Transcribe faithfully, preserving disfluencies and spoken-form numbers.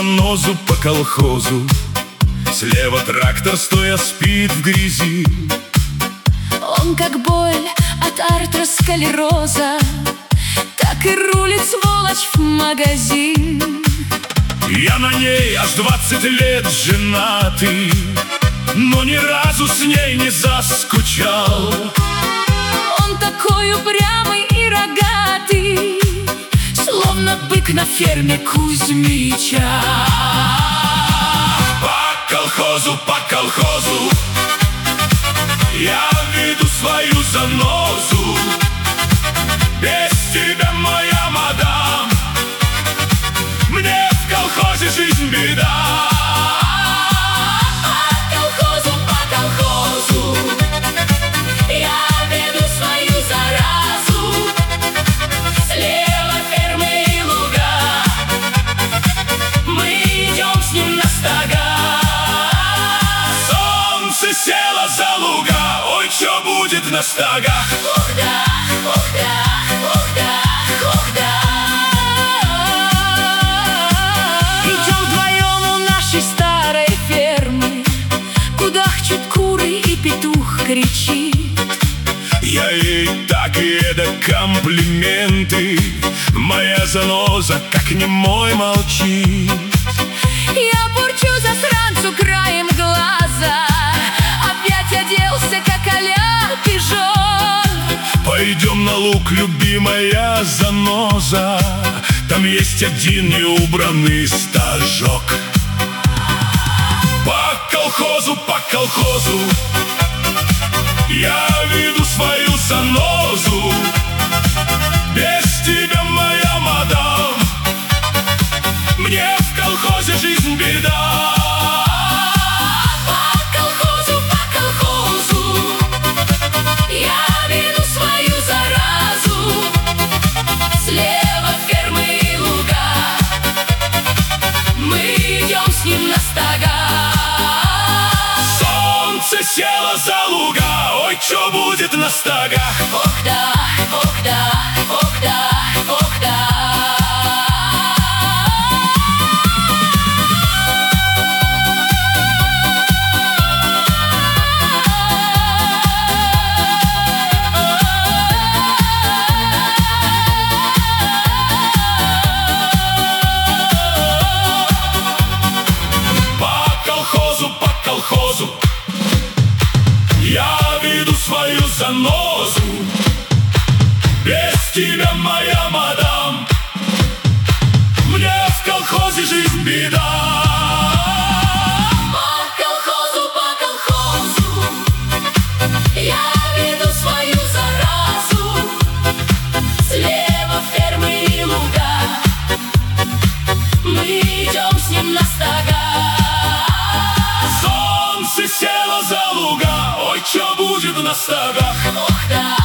занозу по колхозу. Слева трактор, стоя, спит в грязи. Он как боль от артеросклероза, так и рулит сволочь в магазин. Я на ней аж двадцать лет женатый, но ни разу с ней не заскучал. Он такой упрямый и рогатый, словно бык на ферме Кузьмича. По колхозу, по колхозу я веду свою занозу. Без тебя, моя мадам, мне в колхозе жизнь беда. По колхозу, по колхозу я веду свою заразу. Слева фермы и луга, мы идем с ним на стога. Солнце село за луга, ой, чё будет на стогах? Ох да, ох да, ох да, ох да. Идем вдвоем у нашей старой фермы, кудахчут куры и петух кричит. Я ей так и эдак комплименты, моя заноза, как немой, молчит. Я бурчу засранцу краем глаза, опять оделся, как а-ля пижон. Пойдем на луг, любимая заноза, там есть один неубранный стажок. По колхозу, по колхозу я веду свою занозу. Без тебя, моя мадам, мне в колхозе жизнь беда. По колхозу, по колхозу я веду свою заразу. Слева фермы и луга, мы идем с ним на стога. Солнце село за луга, ой, чё будет на стогах? Ох да, ох да, ох да, ох да. По колхозу я веду свою занозу. Без тебя, моя мадам, мне в колхозе жизнь беда. По колхозу, по колхозу я веду свою заразу. Слева фермы и луга, мы идем с ним на стога. Солнце село за луга, ой, чё будет на стогах? Ох да.